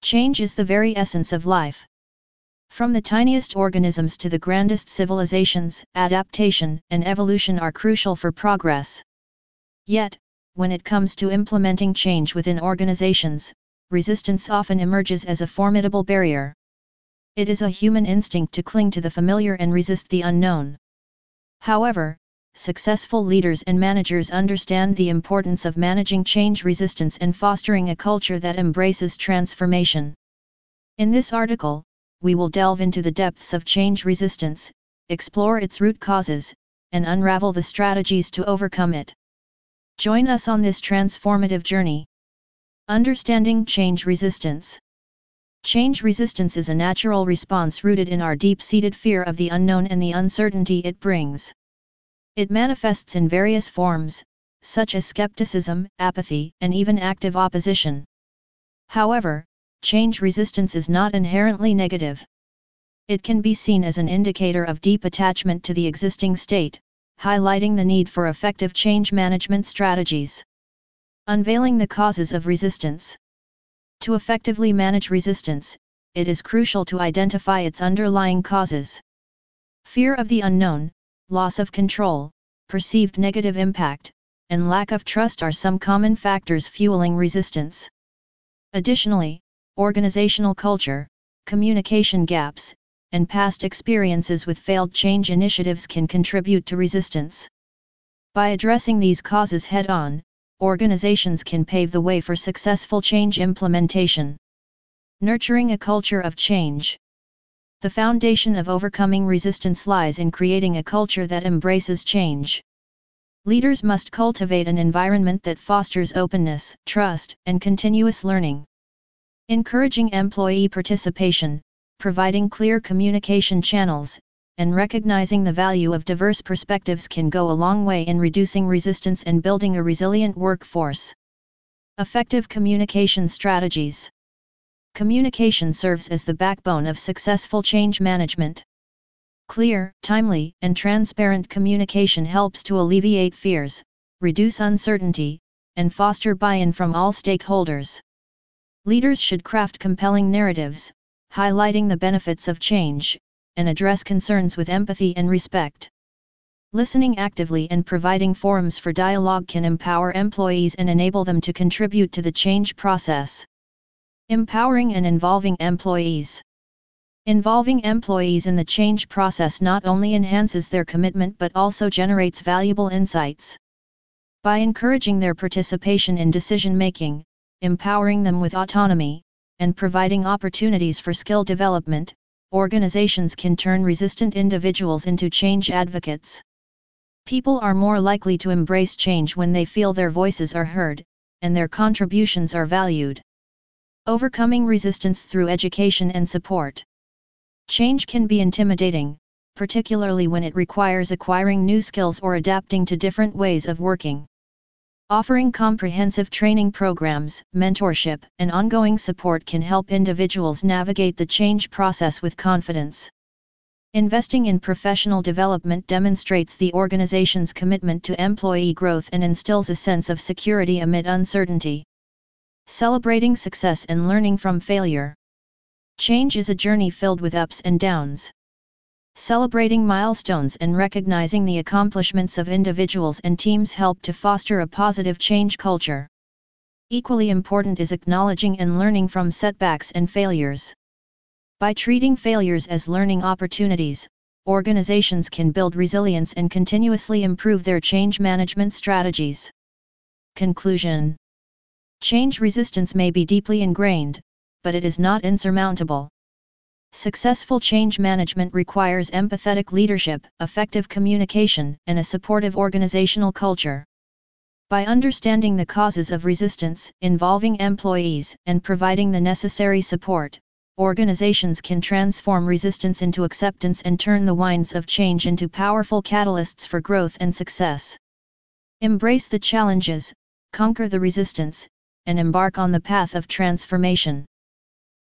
Change is the very essence of life. From the tiniest organisms to the grandest civilizations, adaptation and evolution are crucial for progress. Yet, when it comes to implementing change within organizations, resistance often emerges as a formidable barrier. It is a human instinct to cling to the familiar and resist the unknown. However, successful leaders and managers understand the importance of managing change resistance and fostering a culture that embraces transformation. In this article, we will delve into the depths of change resistance, explore its root causes, and unravel the strategies to overcome it. Join us on this transformative journey. Understanding change resistance. Change resistance is a natural response rooted in our deep-seated fear of the unknown and the uncertainty it brings. It manifests in various forms, such as skepticism, apathy, and even active opposition. However, change resistance is not inherently negative. It can be seen as an indicator of deep attachment to the existing state, highlighting the need for effective change management strategies. Unveiling the causes of resistance. To effectively manage resistance, it is crucial to identify its underlying causes. Fear of the unknown, loss of control, perceived negative impact, and lack of trust are some common factors fueling resistance. Additionally, organizational culture, communication gaps, and past experiences with failed change initiatives can contribute to resistance. By addressing these causes head-on, organizations can pave the way for successful change implementation. Nurturing a culture of change. The foundation of overcoming resistance lies in creating a culture that embraces change. Leaders must cultivate an environment that fosters openness, trust, and continuous learning. Encouraging employee participation, providing clear communication channels, and recognizing the value of diverse perspectives can go a long way in reducing resistance and building a resilient workforce. Effective communication strategies. Communication serves as the backbone of successful change management. Clear, timely, and transparent communication helps to alleviate fears, reduce uncertainty, and foster buy-in from all stakeholders. Leaders should craft compelling narratives, highlighting the benefits of change, and address concerns with empathy and respect. Listening actively and providing forums for dialogue can empower employees and enable them to contribute to the change process. Empowering and involving employees. Involving employees in the change process not only enhances their commitment but also generates valuable insights. By encouraging their participation in decision-making, empowering them with autonomy, and providing opportunities for skill development, organizations can turn resistant individuals into change advocates. People are more likely to embrace change when they feel their voices are heard, and their contributions are valued. Overcoming resistance through education and support. Change can be intimidating, particularly when it requires acquiring new skills or adapting to different ways of working. Offering comprehensive training programs, mentorship, and ongoing support can help individuals navigate the change process with confidence. Investing in professional development demonstrates the organization's commitment to employee growth and instills a sense of security amid uncertainty. Celebrating success and learning from failure. Change is a journey filled with ups and downs. Celebrating milestones and recognizing the accomplishments of individuals and teams help to foster a positive change culture. Equally important is acknowledging and learning from setbacks and failures. By treating failures as learning opportunities, organizations can build resilience and continuously improve their change management strategies. Conclusion. Change resistance may be deeply ingrained, but it is not insurmountable. Successful change management requires empathetic leadership, effective communication, and a supportive organizational culture. By understanding the causes of resistance, involving employees, and providing the necessary support, organizations can transform resistance into acceptance and turn the winds of change into powerful catalysts for growth and success. Embrace the challenges, conquer the resistance, and embark on the path of transformation.